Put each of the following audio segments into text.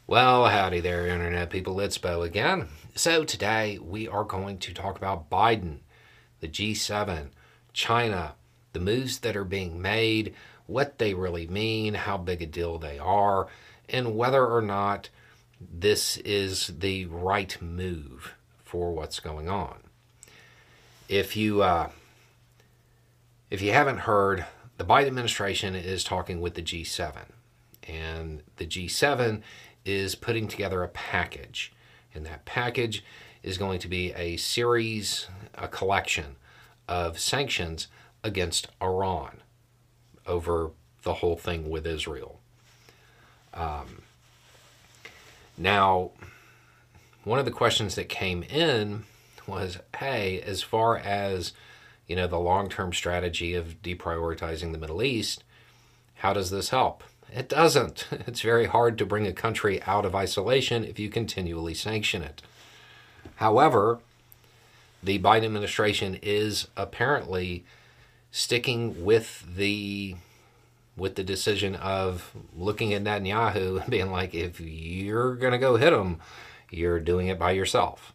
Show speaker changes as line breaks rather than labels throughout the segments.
Well, howdy there, Internet people. It's Bo again. So, today we are going to talk about Biden, the G7, China, the moves that are being made, what they really mean, how big a deal they are, and whether or not this is the right move for what's going on. If you if you haven't heard, the Biden administration is talking with the G7, and the G7 is putting together a package, and that package is going to be a collection of sanctions against Iran over the whole thing with Israel. Now, one of the questions that came in was, hey, as far as the long-term strategy of deprioritizing the Middle East, how does this help? It doesn't. It's very hard to bring a country out of isolation if you continually sanction it. However, the Biden administration is apparently sticking with the decision of looking at Netanyahu and being like, if you're going to go hit him, you're doing it by yourself.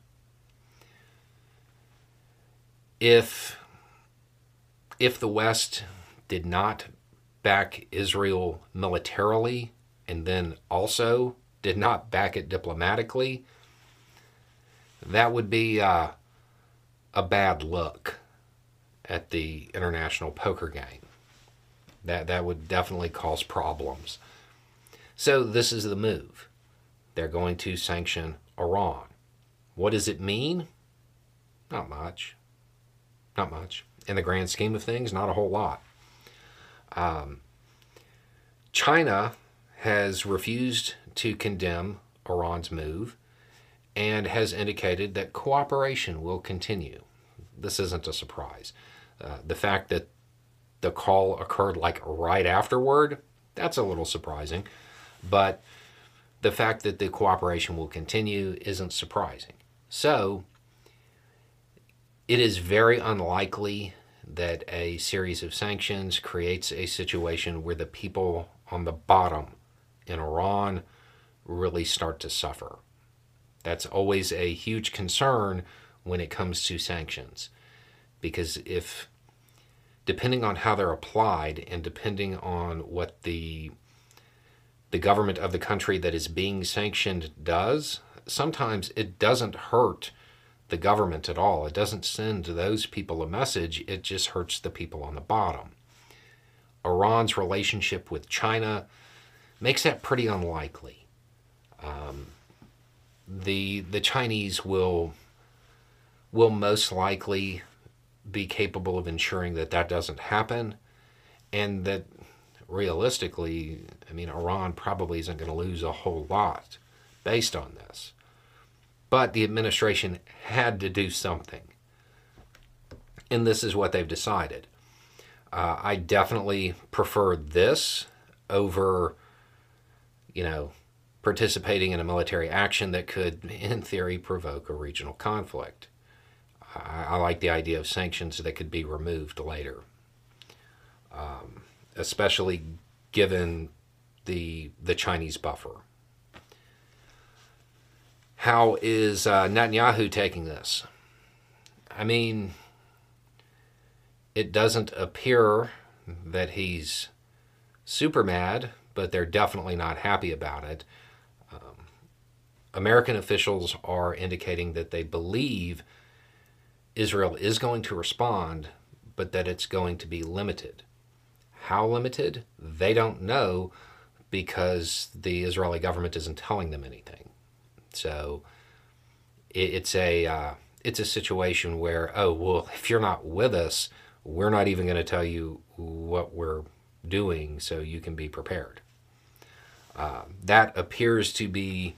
If the West did not back Israel militarily and then also did not back it diplomatically, that would be a bad look at the international poker game. That would definitely cause problems. So this is the move. They're going to sanction Iran. What does it mean? Not much. Not much. In the grand scheme of things, not a whole lot. China has refused to condemn Iran's move and has indicated that cooperation will continue. This isn't a surprise. The fact that the call occurred like right afterward, that's a little surprising. But the fact that the cooperation will continue isn't surprising. So it is very unlikely that a series of sanctions creates a situation where the people on the bottom in Iran really start to suffer. That's always a huge concern when it comes to sanctions, because if, depending on how they're applied and depending on what the government of the country that is being sanctioned does, sometimes it doesn't hurt the government at all. It doesn't send those people a message. It just hurts the people on the bottom. Iran's relationship with China makes that pretty unlikely. The Chinese will most likely be capable of ensuring that that doesn't happen, and that realistically, Iran probably isn't going to lose a whole lot based on this. But the administration had to do something. And this is what they've decided. I definitely prefer this over, participating in a military action that could, in theory, provoke a regional conflict. I like the idea of sanctions that could be removed later, especially given the Chinese buffer. How is Netanyahu taking this? It doesn't appear that he's super mad, but they're definitely not happy about it. American officials are indicating that they believe Israel is going to respond, but that it's going to be limited. How limited? They don't know, because the Israeli government isn't telling them anything. So it's a situation where, oh, well, if you're not with us, we're not even going to tell you what we're doing so you can be prepared. That appears to be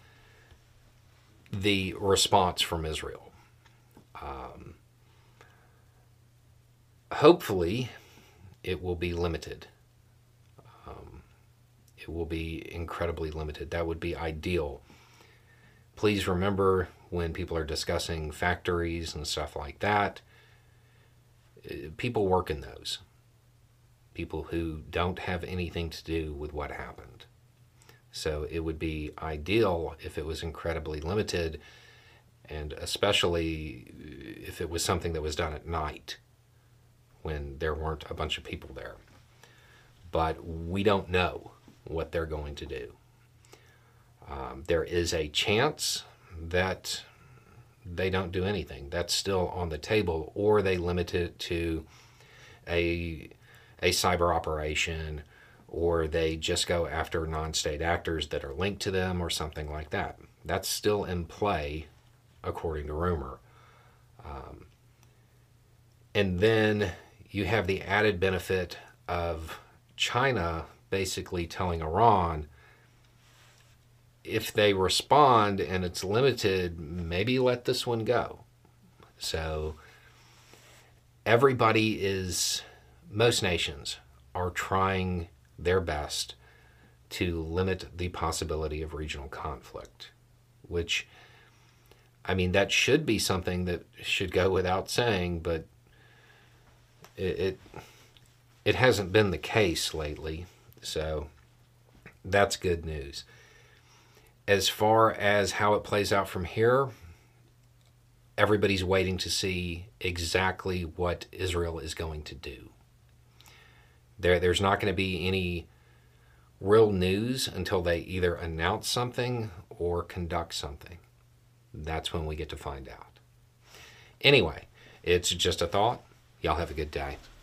the response from Israel. Hopefully, it will be limited. It will be incredibly limited. That would be ideal. Please remember, when people are discussing factories and stuff like that, people work in those. People who don't have anything to do with what happened. So it would be ideal if it was incredibly limited, and especially if it was something that was done at night when there weren't a bunch of people there. But we don't know what they're going to do. There is a chance that they don't do anything. That's still on the table, or they limit it to a cyber operation, or they just go after non-state actors that are linked to them or something like that. That's still in play, according to rumor. And then you have the added benefit of China basically telling Iran, if they respond and it's limited, maybe let this one go. So most nations are trying their best to limit the possibility of regional conflict, which, I mean, that should be something that should go without saying, but it hasn't been the case lately. So that's good news. As far as how it plays out from here, everybody's waiting to see exactly what Israel is going to do. There's not going to be any real news until they either announce something or conduct something. That's when we get to find out. Anyway, it's just a thought. Y'all have a good day.